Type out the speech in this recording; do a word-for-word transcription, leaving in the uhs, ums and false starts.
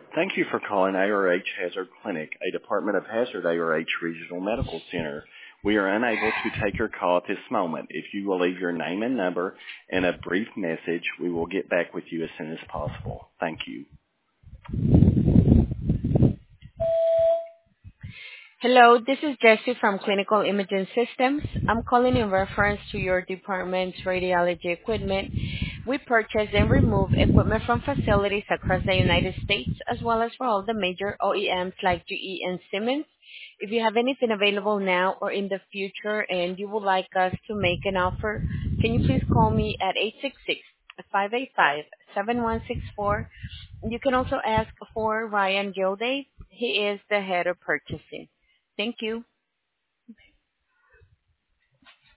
Thank you for calling A R H Hazard Clinic, a Department of Hazard A R H Regional Medical Center. We are unable to take your call at this moment. If you will leave your name and number and a brief message, we will get back with you as soon as possible. Thank you. Hello, this is Jessie from Clinical Imaging Systems. I'm calling in reference to your department's radiology equipment. We purchase and remove equipment from facilities across the United States, as well as for all the major O E Ms like G E and Siemens. If you have anything available now or in the future and you would like us to make an offer, can you please call me at eight six six, five eight five, seven one six four. You can also ask for Ryan Gilday. He is the head of purchasing. Thank you.